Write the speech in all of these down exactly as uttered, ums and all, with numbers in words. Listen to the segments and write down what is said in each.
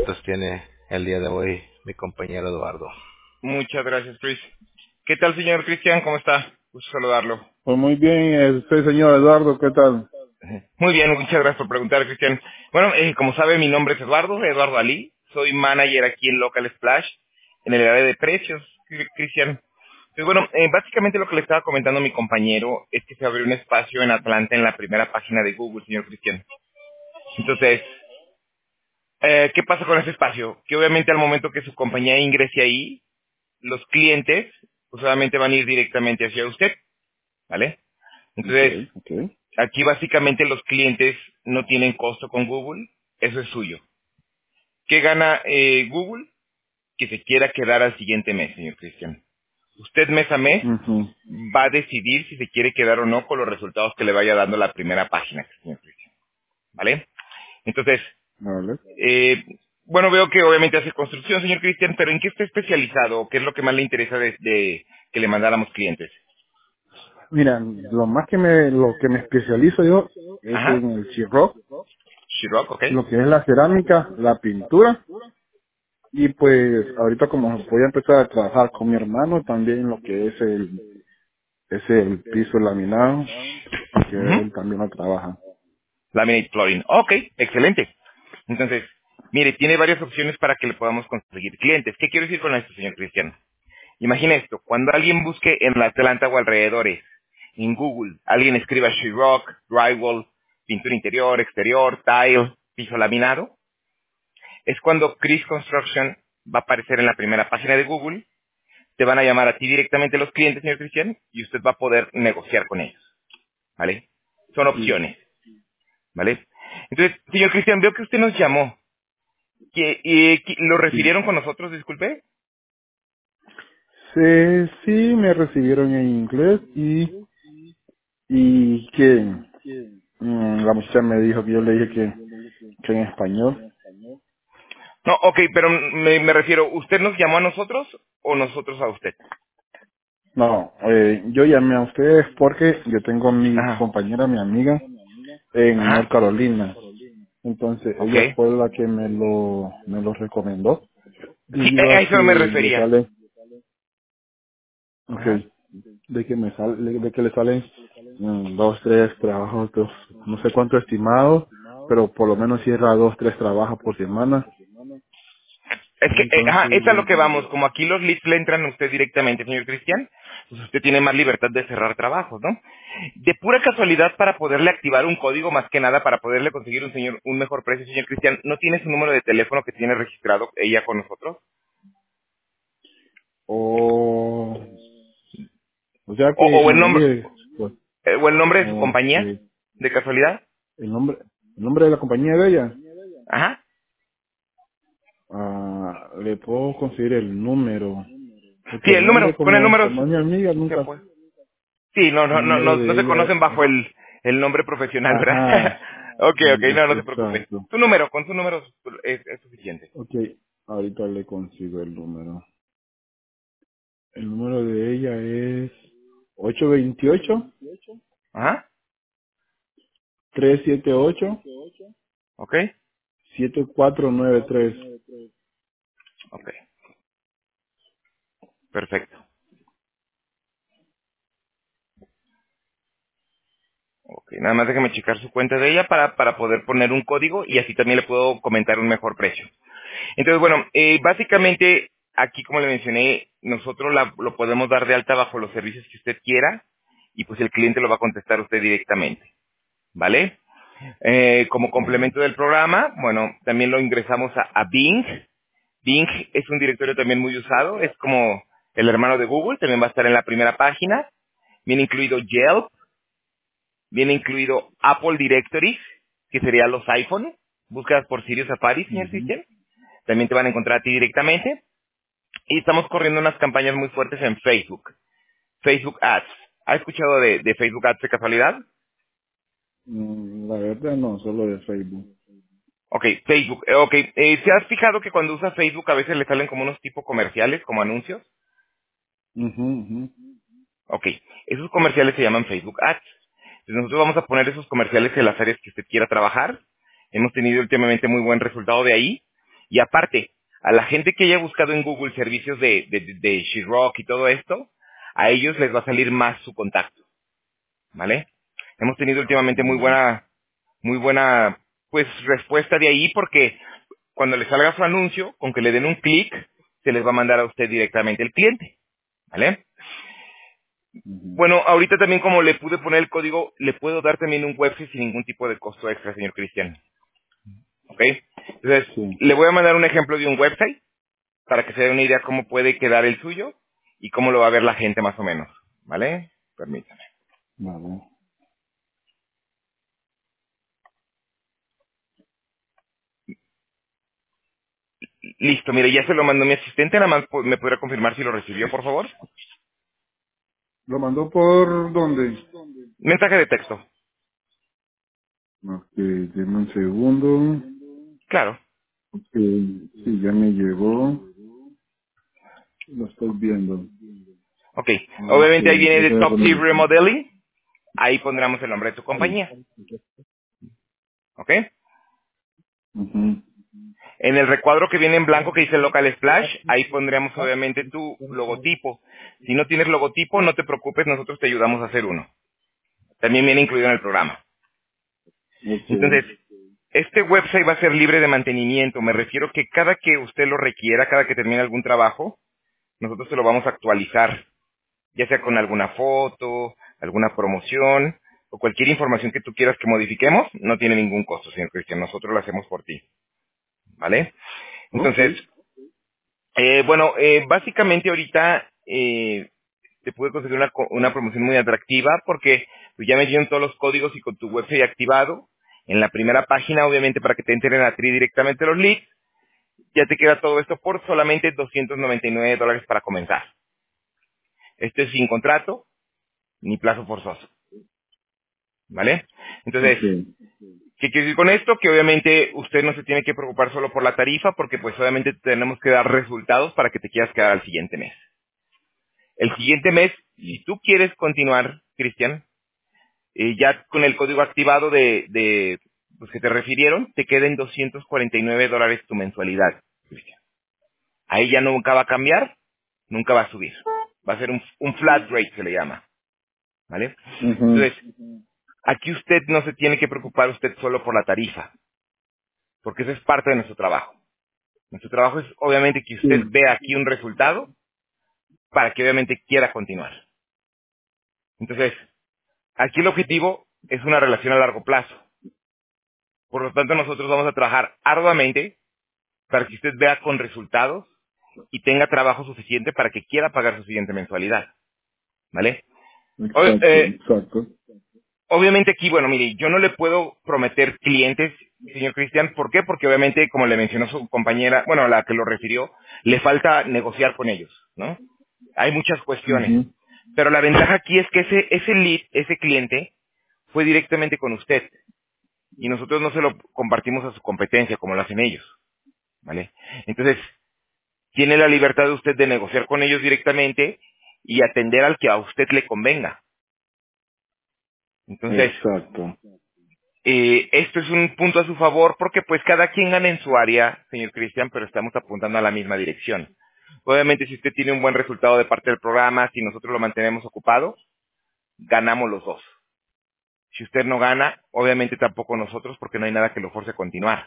datos tiene el día de hoy mi compañero Eduardo? Muchas gracias, Chris. ¿Qué tal, señor Cristian? ¿Cómo está? Gusto saludarlo. Pues muy bien, eh, usted, señor Eduardo, ¿qué tal? Muy bien, muchas gracias por preguntar, Cristian. Bueno, eh, como sabe, mi nombre es Eduardo, Eduardo Ali. Soy manager aquí en Local Splash, en el área de precios, Cri- Cristian. Pues bueno, eh, básicamente lo que le estaba comentando a mi compañero es que se abrió un espacio en Atlanta en la primera página de Google, señor Cristian. Entonces, eh, ¿qué pasa con ese espacio? Que obviamente al momento que su compañía ingrese ahí, los clientes, pues obviamente van a ir directamente hacia usted, ¿vale? Entonces, Okay, okay. aquí básicamente los clientes no tienen costo con Google, eso es suyo. ¿Qué gana eh, Google? Que se quiera quedar al siguiente mes, señor Cristian. Usted mes a mes Mhm. va a decidir si se quiere quedar o no con los resultados que le vaya dando la primera página, señor Cristian. ¿Vale? Entonces, Vale. eh, bueno, veo que obviamente hace construcción, señor Cristian, pero ¿en qué está especializado? ¿Qué es lo que más le interesa de, de que le mandáramos clientes? Mira, lo más que me, lo que me especializo yo es Ajá. en el chirro, Shirock, ok. lo que es la cerámica, la pintura, y pues ahorita como voy a empezar a trabajar con mi hermano también lo que es el, es el piso laminado, que Ujú. él también lo trabaja. Laminate flooring. Ok, excelente. Entonces, mire, tiene varias opciones para que le podamos conseguir clientes. ¿Qué quiero decir con esto, señor Cristiano? Imagine esto, cuando alguien busque en la Atlanta o alrededores, en Google, alguien escriba sheetrock, drywall, pintura interior, exterior, tile, piso laminado, es cuando Chris Construction va a aparecer en la primera página de Google, te van a llamar a ti directamente los clientes, señor Cristiano, y usted va a poder negociar con ellos, ¿vale? Son Sí. opciones, ¿vale? Entonces, señor Cristian, veo que usted nos llamó. ¿Que, eh, que- ¿Lo Sí. refirieron con nosotros, disculpe? Sí, sí me recibieron en inglés y, y que mm, la muchacha me dijo que yo le dije que, que en español. No, ok, pero me, me refiero, ¿usted nos llamó a nosotros o nosotros a usted? No, eh, yo llamé a ustedes porque yo tengo mi Ajá, compañera, mi amiga, en North ajá, Carolina. Entonces ok. ella fue la que me lo, me lo recomendó Sí, debido a a a eso que me le refería. sale, Ajá. okay, de que me sale, de que le salen mm, dos, tres trabajos, dos, no sé cuánto estimado, pero por lo menos cierra dos, tres trabajos por semana. Es que, eh, ajá, es a lo Entonces, que vamos. Como aquí los leads le entran a usted directamente, señor Cristian, pues usted tiene más libertad de cerrar trabajos, ¿no? De pura casualidad, para poderle activar un código, más que nada, para poderle conseguir un señor un mejor precio, señor Cristian, ¿no tiene su número de teléfono que tiene registrado ella con nosotros? o, o sea O, que, o el como nombre, dije, pues, eh, o el nombre de su compañía, okay, de casualidad. el nombre, el nombre de la compañía de ella. Ajá. Ah, le puedo conseguir el número, porque Sí, el el nombre número, con el como, número como es mi amiga se nunca, puede. Sí, no, no, el no, número no, no de se ella, conocen bajo el, el nombre profesional, ¿verdad? ajá, ok, ok, mm, no, es no se preocupe. exacto. Su número, con su número es, es suficiente. Ok, ahorita le consigo el número. El número de ella es ocho dos ocho, Ajá, tres siete ocho, ok, siete cuatro nueve tres. ok, perfecto. Ok, nada más déjame checar su cuenta de ella para, para poder poner un código y así también le puedo comentar un mejor precio. Entonces, bueno, eh, básicamente, aquí como le mencioné, nosotros la- lo podemos dar de alta bajo los servicios que usted quiera y pues el cliente lo va a contestar a usted directamente, ¿vale? Eh, como Vale. complemento del programa, bueno, también lo ingresamos a, a Bing. Bing es un directorio también muy usado, es como el hermano de Google, también va a estar en la primera página. Viene incluido Yelp, viene incluido Apple Directories, que sería los iPhone. Búsquedas por Sirius Safari, señor Ujú. Cristian. También te van a encontrar a ti directamente. Y estamos corriendo unas campañas muy fuertes en Facebook. Facebook Ads. ¿Ha escuchado de, de Facebook Ads de casualidad? Mm, La verdad no, solo de Facebook. Ok, Facebook. eh, Ok, eh, ¿se has fijado que cuando usa Facebook a veces le salen como unos tipos comerciales, como anuncios? Ujú, ujú. Ok, esos comerciales se llaman Facebook Ads. Entonces nosotros vamos a poner esos comerciales en las áreas que usted quiera trabajar. Hemos tenido últimamente muy buen resultado de ahí. Y aparte, a la gente que haya buscado en Google servicios de, de, de, de Sheetrock y todo esto, a ellos les va a salir más su contacto, ¿vale? Hemos tenido últimamente muy Vale. buena, muy buena, pues, respuesta de ahí porque cuando les salga su anuncio, con que le den un clic, se les va a mandar a usted directamente el cliente, ¿vale? Ujú. Bueno, ahorita también como le pude poner el código, le puedo dar también un website sin ningún tipo de costo extra, señor Cristian, ¿ok? Entonces, Sí, le voy a mandar un ejemplo de un website para que se dé una idea cómo puede quedar el suyo y cómo lo va a ver la gente más o menos, ¿vale? Permítame. vale. Listo, mire, ya se lo mandó mi asistente, nada más po- me podrá confirmar si lo recibió, por favor. ¿Lo mandó por dónde? Mensaje de texto, Ok, denme un segundo. claro. Ok, sí, ya me llegó. Lo estoy viendo. Ok, Ok, obviamente ahí viene de deja de Top Tier ponerlo. Remodeling, ahí pondremos el nombre de tu Sí. compañía, ¿ok? Ujú. En el recuadro que viene en blanco que dice Local Splash, ahí pondremos obviamente tu logotipo. Si no tienes logotipo, no te preocupes, nosotros te ayudamos a hacer uno. También viene incluido en el programa. Ok. Entonces, este website va a ser libre de mantenimiento. Me refiero que cada que usted lo requiera, cada que termine algún trabajo, nosotros se lo vamos a actualizar, ya sea con alguna foto, alguna promoción o cualquier información que tú quieras que modifiquemos, no tiene ningún costo, señor Cristian. Nosotros lo hacemos por ti, ¿vale? Ok. Entonces, eh, bueno, eh, básicamente ahorita eh, te pude conseguir una, co- una promoción muy atractiva porque pues, ya me dieron todos los códigos y con tu website activado. En la primera página, obviamente, para que te entren a ti directamente los leads, ya te queda todo esto por solamente doscientos noventa y nueve dólares para comenzar. Esto es sin contrato ni plazo forzoso, ¿vale? Entonces, Ok. ¿qué quiere decir con esto? Que obviamente usted no se tiene que preocupar solo por la tarifa porque pues obviamente tenemos que dar resultados para que te quieras quedar al siguiente mes. El siguiente mes, si tú quieres continuar, Cristian, eh, ya con el código activado de, de los que te refirieron, te queden doscientos cuarenta y nueve dólares tu mensualidad, Cristian. Ahí ya nunca va a cambiar, nunca va a subir. Va a ser un, un flat rate, se le llama, ¿vale? Ujú. Entonces, aquí usted no se tiene que preocupar usted solo por la tarifa, porque eso es parte de nuestro trabajo. Nuestro trabajo es obviamente que usted Sí, vea aquí un resultado para que obviamente quiera continuar. Entonces, aquí el objetivo es una relación a largo plazo. Por lo tanto, nosotros vamos a trabajar arduamente para que usted vea con resultados y tenga trabajo suficiente para que quiera pagar su siguiente mensualidad, ¿vale? O- exacto, eh, exacto. obviamente aquí, bueno, mire, yo no le puedo prometer clientes, señor Cristian. ¿Por qué? Porque obviamente, como le mencionó su compañera, bueno, la que lo refirió, le falta negociar con ellos, ¿no? Hay muchas cuestiones. Ujú. Pero la ventaja aquí es que ese, ese lead, ese cliente, fue directamente con usted. Y nosotros no se lo compartimos a su competencia como lo hacen ellos, ¿vale? Entonces, tiene la libertad de usted de negociar con ellos directamente y atender al que a usted le convenga. Entonces, Exacto. eh, esto es un punto a su favor porque pues cada quien gana en su área, señor Cristian, pero estamos apuntando a la misma dirección. Obviamente, si usted tiene un buen resultado de parte del programa, si nosotros lo mantenemos ocupado, ganamos los dos. Si usted no gana, obviamente tampoco nosotros porque no hay nada que lo force a continuar.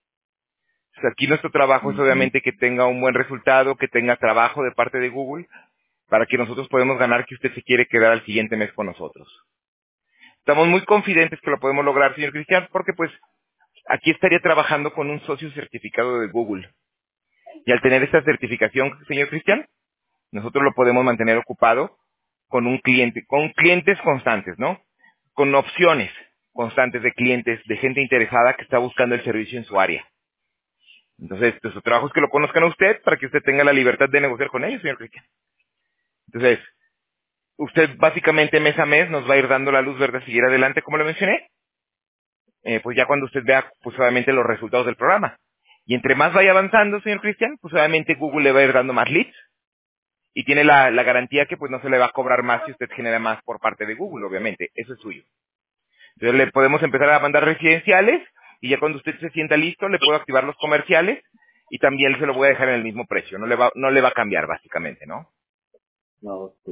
O sea, aquí nuestro trabajo es Ujú. obviamente que tenga un buen resultado, que tenga trabajo de parte de Google, para que nosotros podamos ganar que usted se quiere quedar al siguiente mes con nosotros. Estamos muy confidentes que lo podemos lograr, señor Cristian, porque pues aquí estaría trabajando con un socio certificado de Google. Y al tener esta certificación, señor Cristian, nosotros lo podemos mantener ocupado con un cliente, con clientes constantes, ¿no? Con opciones constantes de clientes, de gente interesada que está buscando el servicio en su área. Entonces, pues, su trabajo es que lo conozcan a usted para que usted tenga la libertad de negociar con ellos, señor Cristian. Entonces, usted básicamente mes a mes nos va a ir dando la luz verde a seguir adelante, como le mencioné, eh, pues ya cuando usted vea, pues obviamente los resultados del programa. Y entre más vaya avanzando, señor Cristian, pues obviamente Google le va a ir dando más leads y tiene la, la garantía que pues no se le va a cobrar más si usted genera más por parte de Google, obviamente. Eso es suyo. Entonces le podemos empezar a mandar residenciales y ya cuando usted se sienta listo le puedo activar los comerciales y también se lo voy a dejar en el mismo precio. No le va, no le va a cambiar, básicamente, ¿no? No, ok.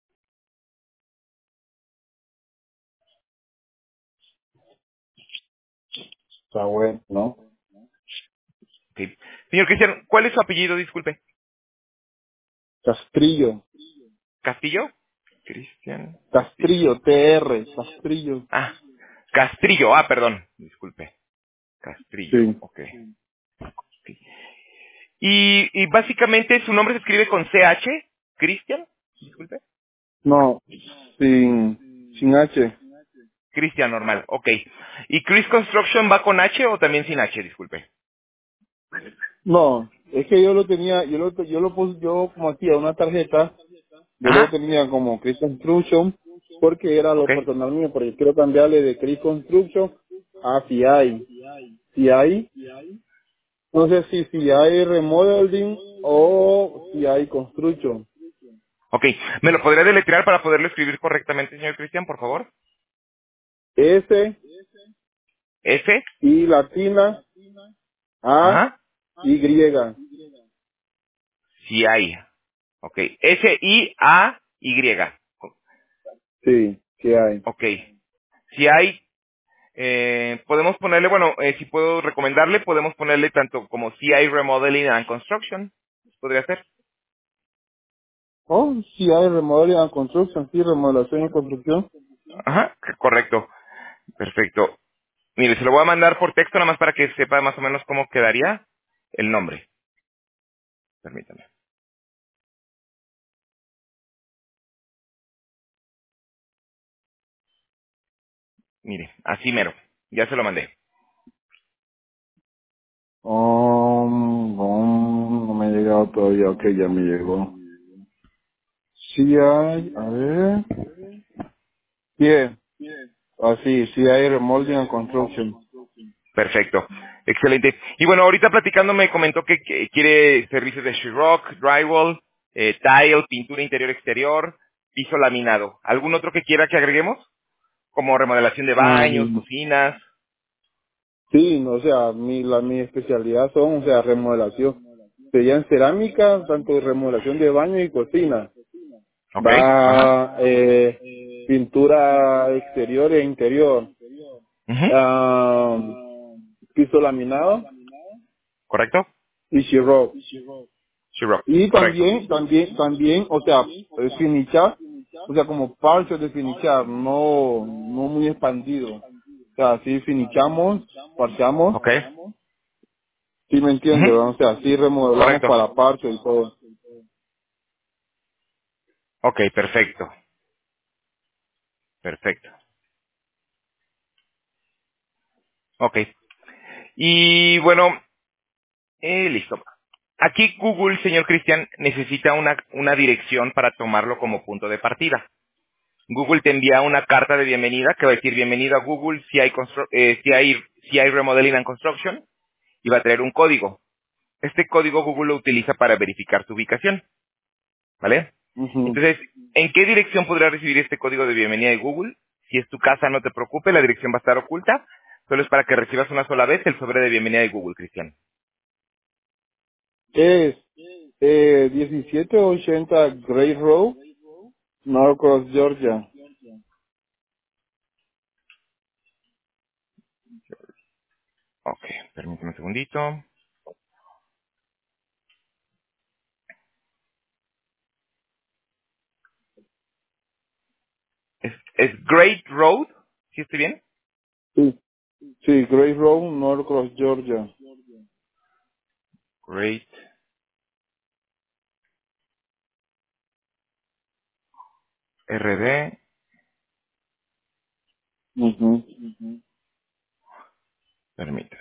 Está bueno, ¿no? Ok. Señor Cristian, ¿cuál es su apellido? Disculpe. Castrillo. ¿Castillo? Cristian Castillo. Castrillo, T R. Castrillo. Ah, Castrillo. Ah, perdón. Disculpe. Castrillo. Sí. Ok. Ok. Y, y básicamente su nombre se escribe con C H, Cristian. Disculpe. No, sin, sin H. Cristian normal. Ok. ¿Y Chris Construction va con H o también sin H? Disculpe. No, es que yo lo tenía, yo lo, yo lo puse, yo como hacía una tarjeta, yo lo Ajá. tenía como Chris Construction, porque era lo Ok. personal mío, porque quiero cambiarle de Chris Construction a C I. C I, no sé si C I Remodeling o C I Construction. Ok. ¿Me lo podría deletrear para poderlo escribir correctamente, señor Cristian, por favor? S S. y latina A Ajá. Y. C I. Ok. S I A Y. Sí, C I. Ok. Si hay, eh, podemos ponerle, bueno, eh, si puedo recomendarle, podemos ponerle tanto como C I Remodeling and Construction. Podría ser. Oh, C I Remodeling and Construction, sí, remodelación y construcción. Ajá. Correcto. Perfecto. Mire, se lo voy a mandar por texto nada más para que sepa más o menos cómo quedaría el nombre. Permítame. Mire, así mero. Ya se lo mandé. Oh, no, no me ha llegado todavía, ok, ya me llegó. C I, a ver. Bien, así, C I Remodeling and Construction. Perfecto. Excelente. Y bueno, ahorita platicando me comentó que, que quiere servicios de sheetrock, drywall, eh, tile, pintura interior exterior, piso laminado. ¿Algún otro que quiera que agreguemos? Como remodelación de baños, Mm, cocinas. sí, no, o sea, mi, la, mi especialidad son, o sea, remodelación. Serían cerámica, tanto remodelación de baño y cocina. Ok. Ajá. Va, eh, pintura exterior e interior. Ujú. Ah, piso laminado ¿Correcto? y sheetrock. Sheetrock. Y Correcto. también, también, también, o sea, eh, finichar, o sea, como parche de finichar, no, no muy expandido. O sea, sí finichamos, parchamos, Ok. sí me entiende, Ujú. ¿verdad? O sea, sí remodelamos Correcto. para parche y todo. Ok, perfecto. Perfecto. Ok. Y bueno, eh, listo. Aquí Google, señor Cristian, necesita una, una dirección para tomarlo como punto de partida. Google te envía una carta de bienvenida que va a decir bienvenido a Google si hay, constru- eh, si hay, si hay Remodeling and Construction y va a traer un código. Este código Google lo utiliza para verificar tu ubicación, ¿vale? Ujú. Entonces, ¿en qué dirección podrás recibir este código de bienvenida de Google? Si es tu casa, no te preocupes, la dirección va a estar oculta. Solo es para que recibas una sola vez el sobre de bienvenida de Google, Cristian. Es eh, diecisiete ochenta Great Road, Norcross, Georgia. Ok, permíteme un segundito. ¿Es, es Great Road? ¿Sí estoy bien? Sí, sí, Great Road, Norcross, Georgia. Great R D. Ujú. Permíteme.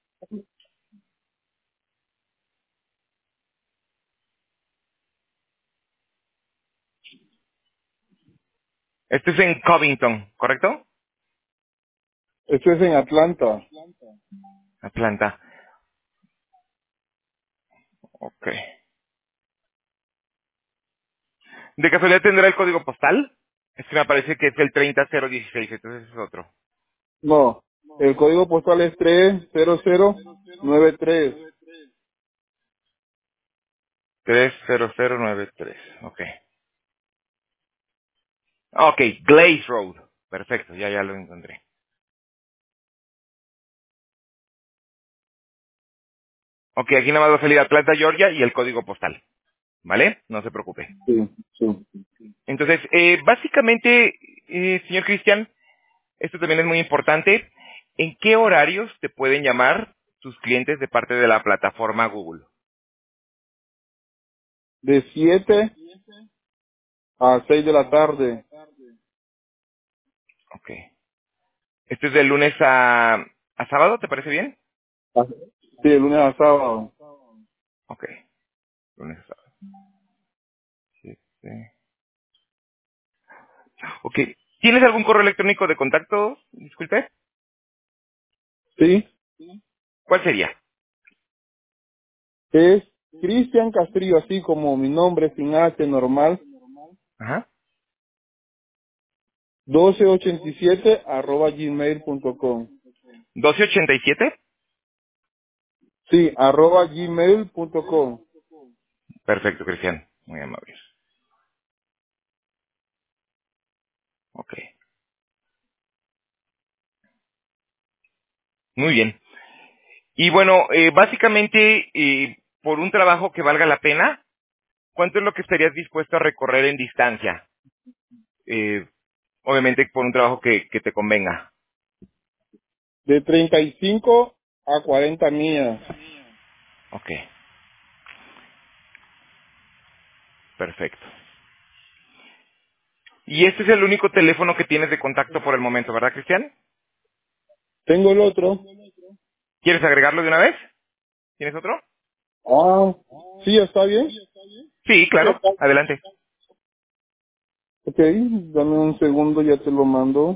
Este es en Covington, ¿correcto? Esto es en Atlanta. Atlanta. Ok. ¿De casualidad tendrá el código postal? Es que me parece que es el treinta cero dieciséis, entonces es otro. No, el código postal es tres cero cero nueve tres. tres cero cero nueve tres. Ok. Ok, Glaze Road. Perfecto, ya, ya lo encontré. Ok, aquí nada más va a salir Atlanta, Georgia y el código postal. ¿Vale? No se preocupe. Sí, sí. Entonces, eh, básicamente, eh, señor Cristian, esto también es muy importante. ¿En qué horarios te pueden llamar tus clientes de parte de la plataforma Google? De siete a seis de la tarde. Ok. ¿Esto es de lunes a, a sábado? ¿Te parece bien? Ah, sí, de lunes a sábado. Ok. Lunes a sábado. Sí, sí. Ok. ¿Tienes algún correo electrónico de contacto? Disculpe. Sí, ¿Cuál sería? es Cristian Castrillo, así como mi nombre sin H normal, Ajá. doce ochenta y siete arroba gmail punto com. doce ochenta y siete. Sí, arroba gmail punto com. Perfecto, Cristian. Muy amable. Ok. Muy bien. Y bueno, eh, básicamente, eh, por un trabajo que valga la pena, ¿cuánto es lo que estarías dispuesto a recorrer en distancia? Eh, obviamente por un trabajo que, que te convenga. De treinta y cinco a cuarenta millas. Ok, perfecto. Y este es el único teléfono que tienes de contacto por el momento, ¿verdad, Cristian? Tengo el otro. ¿Quieres agregarlo de una vez? ¿Tienes otro? Ah, sí, está bien. Sí, Sí, claro. está. Adelante. Ok, dame un segundo, ya te lo mando.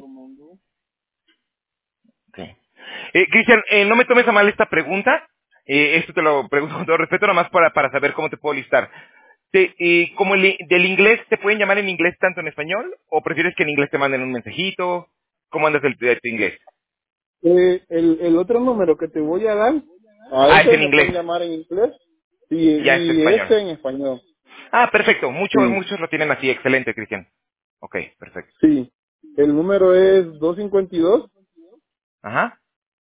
Ok. Eh, Cristian, eh, no me tomes a mal esta pregunta. Eh, esto te lo pregunto con todo respeto, nada más para, para saber cómo te puedo listar. Te- eh, como el- del inglés, ¿te pueden llamar en inglés tanto en español? ¿O prefieres que en inglés te manden un mensajito? ¿Cómo andas del- de tu inglés? Eh, el, el otro número que te voy a dar, a Ah, es ese en me inglés. pueden llamar en inglés y, Ya es y español. ese en español. Ah, perfecto. Muchos, Sí, muchos lo tienen así. Excelente, Cristian. Ok, perfecto. sí. El número es dos cinco dos, Ajá.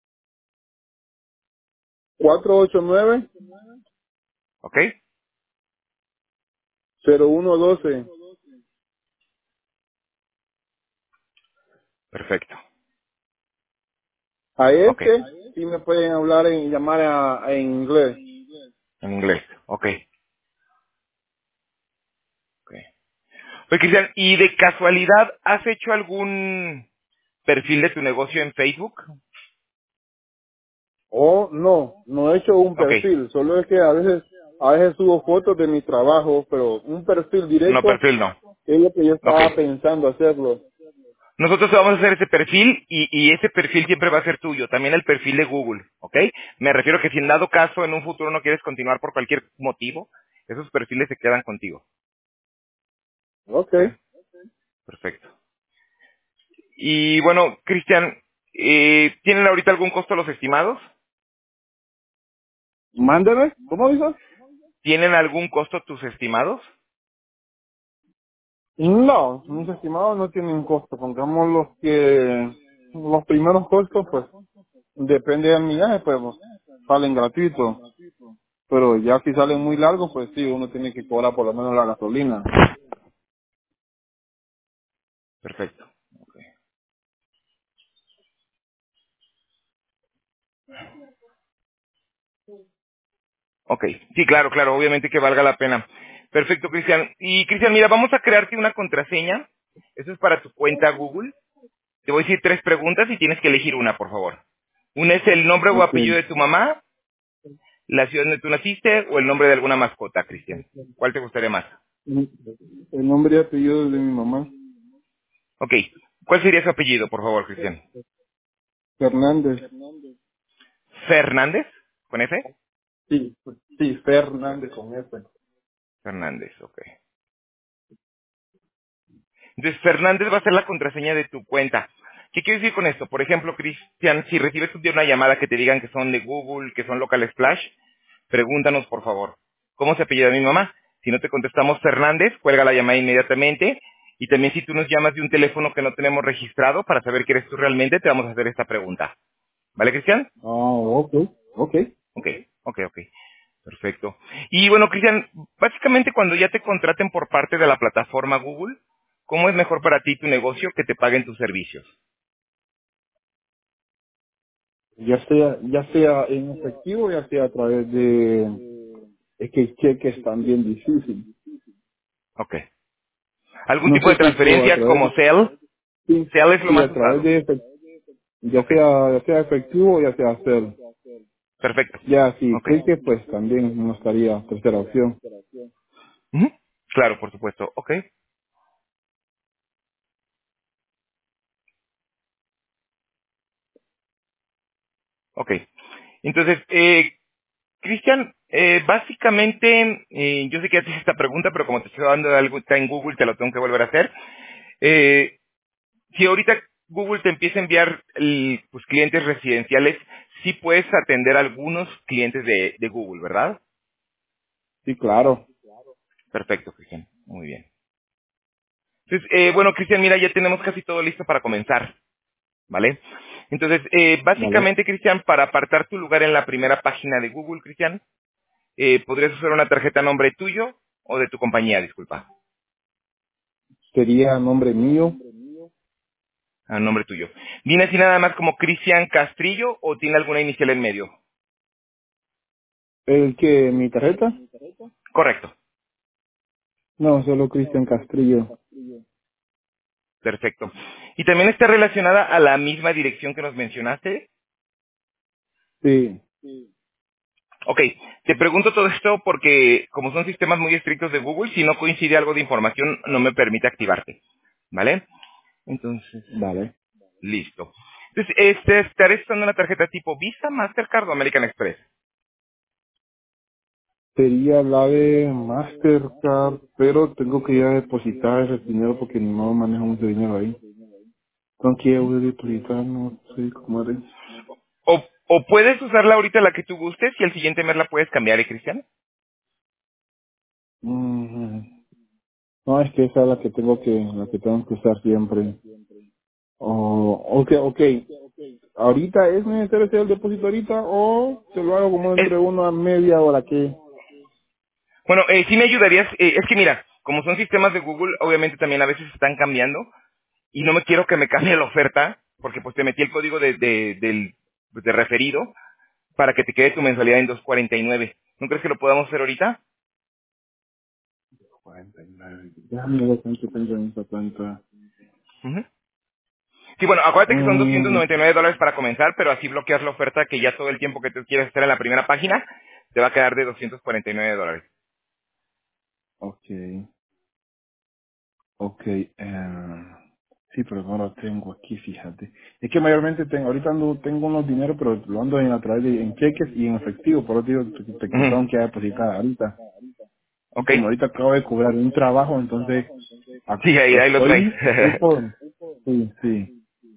cuatro ocho nueve, Ok, cero uno uno dos. perfecto. A Ok, este sí me pueden hablar en llamar a, a- en inglés. en inglés. Ok. Ok. Oye, Cristian, ¿y de casualidad has hecho algún perfil de tu negocio en Facebook? O no, no he hecho un Ok, perfil, solo es que a veces a veces subo fotos de mi trabajo, pero un perfil no, directo perfil no. es lo que yo Ok. estaba pensando hacerlo. Nosotros te vamos a hacer ese perfil y, y ese perfil siempre va a ser tuyo, también el perfil de Google, ¿ok? Me refiero que si en dado caso en un futuro no quieres continuar por cualquier motivo, esos perfiles se quedan contigo. Ok, ¿Ok? Perfecto. Y bueno, Cristian, eh, ¿tienen ahorita algún costo los estimados? mándeme, ¿cómo dices? ¿Tienen algún costo tus estimados? No, mis estimados no tienen costo, pongamos los que los primeros costos, pues depende del millaje, pues salen gratuitos, pero ya si salen muy largos, pues sí, uno tiene que cobrar por lo menos la gasolina. Perfecto. Ok. Ok. Sí, claro, claro, obviamente que valga la pena. Perfecto, Cristian. Y Cristian, mira, vamos a crearte una contraseña. Eso es para tu cuenta Google. Te voy a decir tres preguntas y tienes que elegir una, por favor. Una es el nombre o Ok. apellido de tu mamá, la ciudad donde tú naciste o el nombre de alguna mascota, Cristian. ¿Cuál te gustaría más? El nombre y apellido de mi mamá, Ok. ¿Cuál sería su apellido, por favor, Cristian? Fernández. ¿Fernández? ¿Con F? Sí, sí, Fernández con F. Fernández, ok. Entonces, Fernández va a ser la contraseña de tu cuenta. ¿Qué quiero decir con esto? Por ejemplo, Cristian, si recibes un día una llamada que te digan que son de Google, que son local splash, pregúntanos, por favor, ¿cómo se apellida mi mamá? Si no te contestamos Fernández, cuelga la llamada inmediatamente. Y también si tú nos llamas de un teléfono que no tenemos registrado para saber que eres tú realmente, te vamos a hacer esta pregunta. ¿Vale, Cristian? Ah, ok, ok. Ok, ok, ok. Perfecto. Y bueno, Cristian, básicamente cuando ya te contraten por parte de la plataforma Google, ¿cómo es mejor para ti tu negocio que te paguen tus servicios? Ya sea, ya sea en efectivo, ya sea a través de, es que cheques también difícil. Ok. ¿Algún No tipo de sé si por a transferencia través como de, Zelle? sí, Zelle es lo sí, más a través usado. de, efec- ya Ok, sea, ya sea efectivo, ya sea hacer. perfecto. Ya si Ok. cheques, pues también no estaría tercera opción. Ujú. Claro, por supuesto. Ok, ok. Entonces, eh, Cristian, eh, básicamente, eh, yo sé que ya te hice esta pregunta, pero como te estoy dando algo, está en Google, te lo tengo que volver a hacer. Eh, si ahorita Google te empieza a enviar el- pues, clientes residenciales, sí puedes atender a algunos clientes de, de Google, ¿verdad? Sí, claro. Perfecto, Cristian. Muy bien. Entonces, eh, bueno, Cristian, mira, ya tenemos casi todo listo para comenzar, ¿vale? Entonces, eh, Vale. básicamente, Cristian, para apartar tu lugar en la primera página de Google, Cristian, eh, podrías usar una tarjeta a nombre tuyo o de tu compañía, disculpa, Sería nombre mío. a nombre tuyo. ¿Viene así nada más como Cristian Castrillo o tiene alguna inicial en medio? El que, mi tarjeta. Correcto, No, solo Cristian Castrillo. perfecto. ¿Y también está relacionada a la misma dirección que nos mencionaste? Sí. Ok, te pregunto todo esto porque como son sistemas muy estrictos de Google, si no coincide algo de información, no me permite activarte, ¿vale? Entonces, Vale. listo. Entonces, este, estaré usando una tarjeta tipo Visa, Mastercard o American Express. Sería la de Mastercard, pero tengo que ir a depositar ese dinero porque no manejo mucho dinero ahí. ¿Con qué voy a depositar? No sé cómo haré. O, o puedes usarla ahorita la que tú gustes y el siguiente mes la puedes cambiar, ¿eh, Cristian? Mm, No, es que esa es la que tengo que, la que tengo que usar siempre. Oh, ok, ok. ¿Ahorita es necesario hacer el depósito ahorita o te lo hago como Eh, entre una media hora que? bueno, eh, sí me ayudarías, eh, es que mira, como son sistemas de Google, obviamente también a veces están cambiando y no me quiero que me cambie la oferta porque pues te metí el código de, de, del, de referido para que te quede tu mensualidad en doscientos cuarenta y nueve. ¿No crees que lo podamos hacer ahorita? cuarenta y nueve. Déjame ver cuánto tengo en esta cuenta. Ujú. Sí, bueno, acuérdate que son doscientos Mm, noventa y nueve dólares para comenzar, pero así bloqueas la oferta que ya todo el tiempo que tú quieres estar en la primera página te va a quedar de doscientos cuarenta y nueve dólares. ok. Ok, eh, sí, pero no lo tengo aquí, fíjate. Es que mayormente tengo, ahorita ando, tengo unos dinero, pero lo ando en a través de en cheques y en efectivo, por eso digo que te, te Ujú. tengo que depositar ahorita. Y Ok. como ahorita acabo de cobrar un trabajo, entonces a- Sí, ahí, ahí lo traes. estoy, estoy por, sí, sí,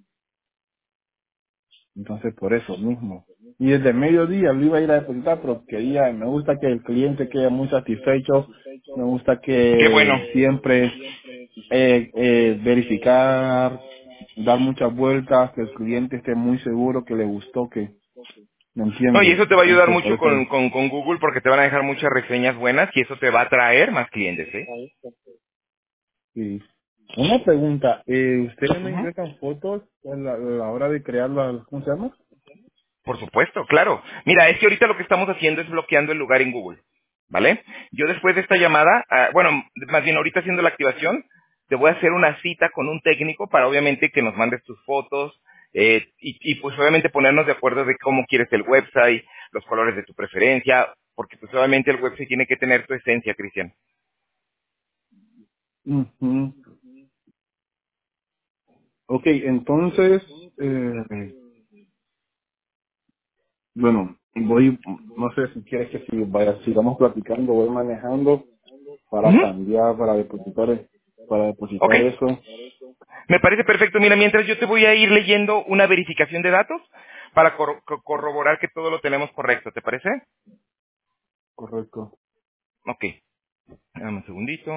entonces por eso mismo. Y desde mediodía lo iba a ir a depositar, pero quería, me gusta que el cliente quede muy satisfecho, me gusta Qué bueno. que siempre eh, eh, verificar, dar muchas vueltas, que el cliente esté muy seguro que le gustó, que me No, y entiende. eso te va a ayudar Entonces, por mucho con, eso. con, con Google porque te van a dejar muchas reseñas buenas y eso te va a traer más clientes, ¿eh? Sí. Una pregunta, eh, ¿ustedes me Ujú. ingresan fotos a la, a la hora de crear la, ¿cómo se llama? Por supuesto, claro. Mira, es que ahorita lo que estamos haciendo es bloqueando el lugar en Google, ¿vale? Yo después de esta llamada, ah, bueno, más bien ahorita haciendo la activación, te voy a hacer una cita con un técnico para obviamente que nos mandes tus fotos eh, y, y pues obviamente ponernos de acuerdo de cómo quieres el website, los colores de tu preferencia, porque pues obviamente el website tiene que tener tu esencia, Cristian. Ujú. Ok, entonces, eh, bueno, voy, no sé si quieres que si vaya, sigamos platicando, voy manejando para Ujú. cambiar, para depositar, para Ok, depositar eso. me parece perfecto. Mira, mientras yo te voy a ir leyendo una verificación de datos para corro- co- corroborar que todo lo tenemos correcto, ¿te parece? Correcto. Ok. Dame un segundito.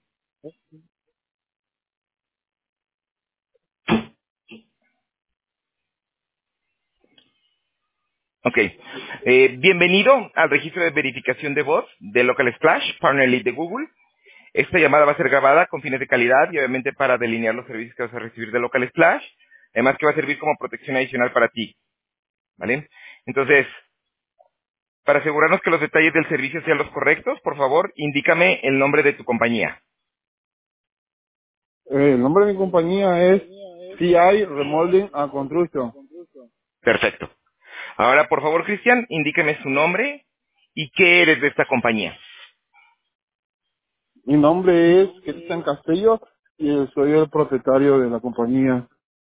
Ok. Eh, bienvenido al registro de verificación de voz de Local Splash, Partner Lead de Google. Esta llamada va a ser grabada con fines de calidad y obviamente para delinear los servicios que vas a recibir de Local Splash. Además que va a servir como protección adicional para ti. ¿Vale? Entonces, para asegurarnos que los detalles del servicio sean los correctos, por favor, indícame el nombre de tu compañía. Eh, el nombre de mi compañía es C I Remodeling and Construction. Perfecto. Ahora, por favor, Cristian, indíqueme su nombre y qué eres de esta compañía. Mi nombre es Cristian Castillo y soy el propietario de la compañía.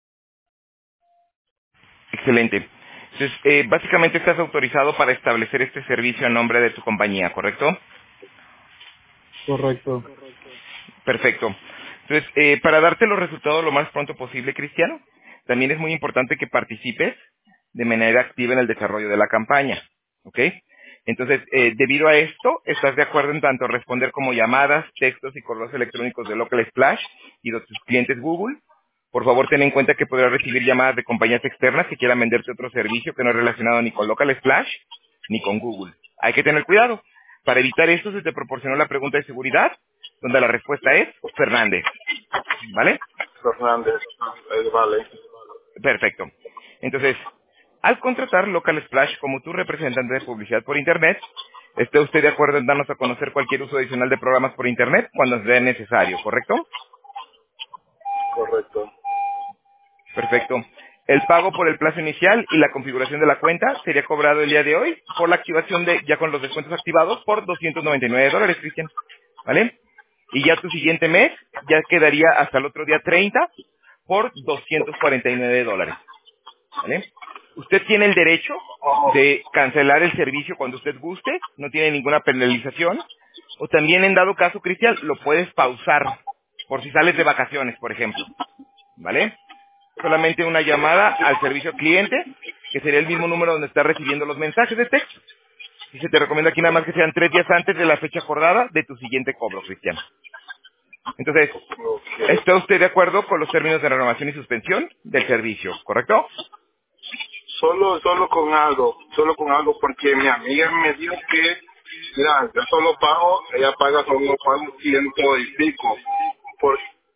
Excelente. Entonces, eh, básicamente estás autorizado para establecer este servicio a nombre de tu compañía, ¿correcto? Correcto. Perfecto. Entonces, eh, para darte los resultados lo más pronto posible, Cristiano, también es muy importante que participes de manera activa en el desarrollo de la campaña, ¿ok? Entonces, eh, debido a esto, estás de acuerdo en tanto responder como llamadas, textos y correos electrónicos de Local Splash y de tus clientes Google. Por favor, ten en cuenta que podrás recibir llamadas de compañías externas que quieran venderte otro servicio que no es relacionado ni con Local Splash ni con Google. Hay que tener cuidado. Para evitar esto, se te proporcionó la pregunta de seguridad, donde la respuesta es Fernández. ¿Vale? Fernández. Eh, vale. Perfecto. Entonces, al contratar Local Splash como tu representante de publicidad por Internet, ¿está usted de acuerdo en darnos a conocer cualquier uso adicional de programas por Internet cuando sea necesario, correcto? Correcto. Perfecto. El pago por el plazo inicial y la configuración de la cuenta sería cobrado el día de hoy por la activación de, ya con los descuentos activados, por doscientos noventa y nueve dólares, Cristian. ¿Vale? Y ya tu siguiente mes ya quedaría hasta el otro día treinta por doscientos cuarenta y nueve dólares. ¿Vale? Usted tiene el derecho de cancelar el servicio cuando usted guste, no tiene ninguna penalización. O también, en dado caso, Cristian, lo puedes pausar por si sales de vacaciones, por ejemplo. ¿Vale? Solamente una llamada al servicio cliente, que sería el mismo número donde está recibiendo los mensajes de texto. Y se te recomienda aquí nada más que sean tres días antes de la fecha acordada de tu siguiente cobro, Cristian. Entonces, Ok. ¿está usted de acuerdo con los términos de renovación y suspensión del servicio, correcto? Solo, solo con algo, solo con algo, porque mi amiga me dijo que, mira, yo solo pago, ella paga solo pago ciento y pico. Por,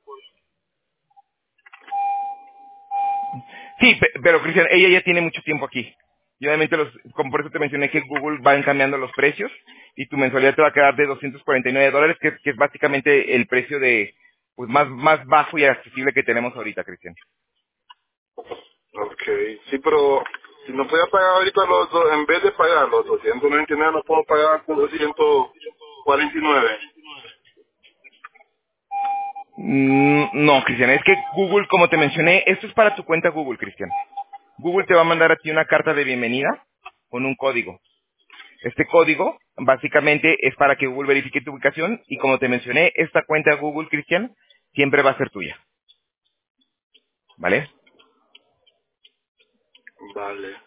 Sí, pe- pero Cristian, ella ya tiene mucho tiempo aquí. Y obviamente, los, como por eso te mencioné que Google va cambiando los precios y tu mensualidad te va a quedar de doscientos cuarenta y nueve dólares, que, que es básicamente el precio de pues más más bajo y accesible que tenemos ahorita, Cristian. ok, sí, pero si no puedo pagar ahorita los dos, en vez de pagar los doscientos noventa y nueve, no puedo pagar con doscientos cuarenta y nueve. Mm, no, Cristian, es que Google, como te mencioné, esto es para tu cuenta Google, Cristian. Google te va a mandar a ti una carta de bienvenida con un código. Este código, básicamente, es para que Google verifique tu ubicación y, como te mencioné, esta cuenta Google, Cristian, siempre va a ser tuya. ¿Vale? Vale.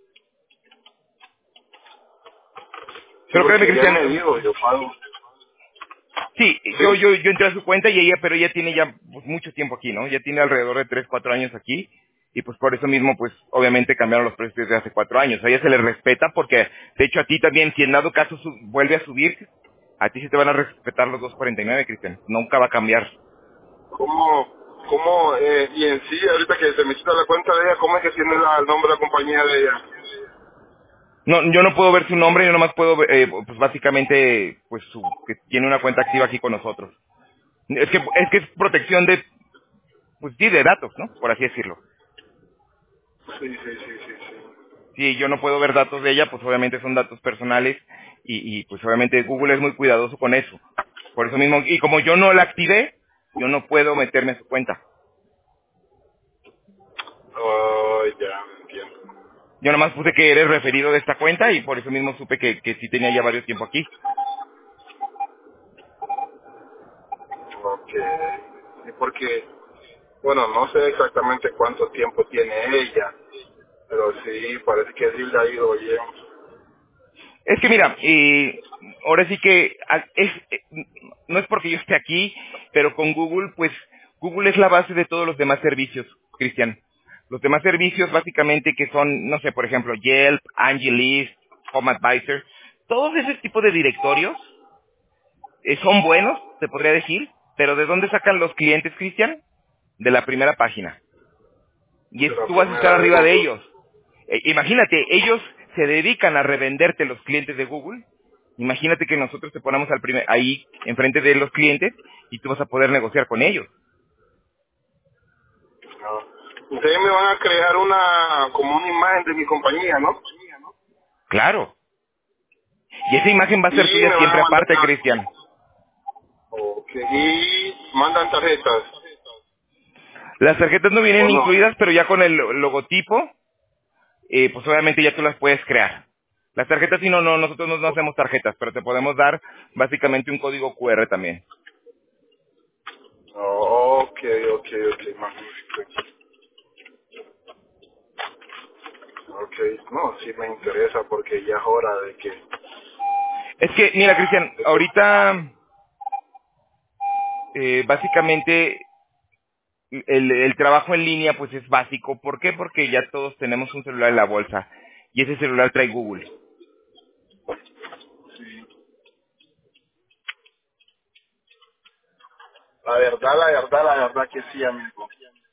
Sí, Pero créeme, porque ella Cristian, me dijo, yo pago. sí, yo, ¿Sí? yo, yo entré a su cuenta y ella, pero ella tiene ya pues, mucho tiempo aquí, ¿no? Ya tiene alrededor de tres, cuatro años aquí y pues por eso mismo, pues obviamente cambiaron los precios desde hace cuatro años. A ella se le respeta porque, de hecho, a ti también, si en dado caso su- vuelve a subir, a ti sí te van a respetar los dos cuarenta y nueve, Cristian. Nunca va a cambiar. ¿Cómo, cómo, eh, y en sí, ahorita que se me quita la cuenta de ella, cómo es que tiene la- el nombre de la compañía de ella? No, yo no puedo ver su nombre, yo nomás puedo, ver, eh, pues básicamente, pues su, que tiene una cuenta activa aquí con nosotros. Es que, es que es protección de, pues sí, de datos, ¿no? Por así decirlo. Sí, sí, sí, sí, sí. Si yo no puedo ver datos de ella, pues obviamente son datos personales y, y pues obviamente Google es muy cuidadoso con eso. Por eso mismo, y como yo no la activé, yo no puedo meterme a su cuenta. Oh, ya, entiendo. Yo nomás puse que eres referido de esta cuenta y por eso mismo supe que, que sí tenía ya varios tiempo aquí. Ok. Sí, porque, bueno, no sé exactamente cuánto tiempo tiene ella, pero sí, parece que sí le ha ido bien. Es que mira, eh, ahora sí que a- es, eh, no es porque yo esté aquí, pero con Google, pues Google es la base de todos los demás servicios, Cristian. Los demás servicios básicamente que son, no sé, por ejemplo, Yelp, AngieList, Home Advisor, todos ese tipo de directorios eh, son buenos, te podría decir, pero ¿de dónde sacan los clientes, Cristian? De la primera página. Y De es, la tú vas a estar primera de arriba de Google. ellos. Eh, imagínate, ellos se dedican a revenderte los clientes de Google. Imagínate que nosotros te ponemos al primer, ahí enfrente de los clientes y tú vas a poder negociar con ellos. No. Ustedes me van a crear una, como una imagen de mi compañía, ¿no? Claro. Y esa imagen va a ser Y tuya me van a siempre mandar... aparte, Cristian. Ok. Y mandan tarjetas, Las tarjetas no vienen ¿o no? incluidas, pero ya con el lo- logotipo, eh, pues obviamente ya tú las puedes crear. Las tarjetas sí, no, no, nosotros no, no hacemos tarjetas, pero te podemos dar básicamente un código Q R también. Oh, ok, ok, ok, magnífico. Ok, no, sí me interesa porque ya es hora de que... Es que, mira, Cristian, de que- ahorita eh, básicamente el, el trabajo en línea pues es básico. ¿Por qué? Porque ya todos tenemos un celular en la bolsa y ese celular trae Google. La verdad, la verdad, la verdad que sí, amigo.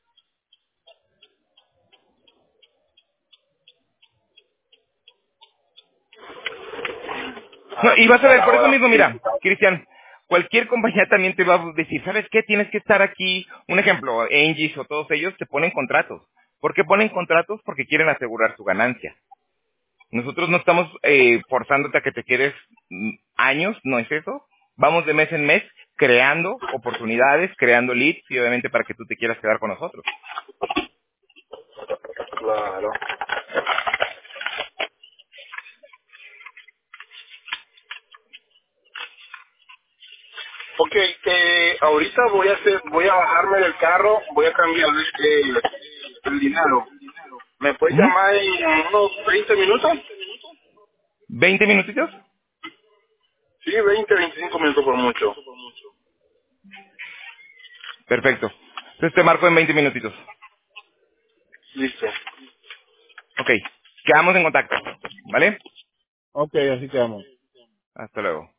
No, y vas a Ahorita ver, la por eso hora mismo, mira, crítica. Cristian, cualquier compañía también te va a decir, ¿sabes qué? Tienes que estar aquí. Un ejemplo, Engis o todos ellos te ponen contratos. ¿Por qué ponen contratos? Porque quieren asegurar su ganancia. Nosotros no estamos eh, forzándote a que te quedes mm, años, no es eso. Vamos de mes en mes creando oportunidades, creando leads y obviamente para que tú te quieras quedar con nosotros. Claro. Ok, eh, ahorita voy a hacer, voy a bajarme del carro, voy a cambiar el, el dinero. ¿Me puedes Ujú. llamar en unos veinte minutos? ¿veinte minutitos? Sí, veinte, veinticinco minutos por mucho. Perfecto. Entonces te marco en veinte minutitos. Listo. Ok. Quedamos en contacto. ¿Vale? Ok, así quedamos. Hasta luego.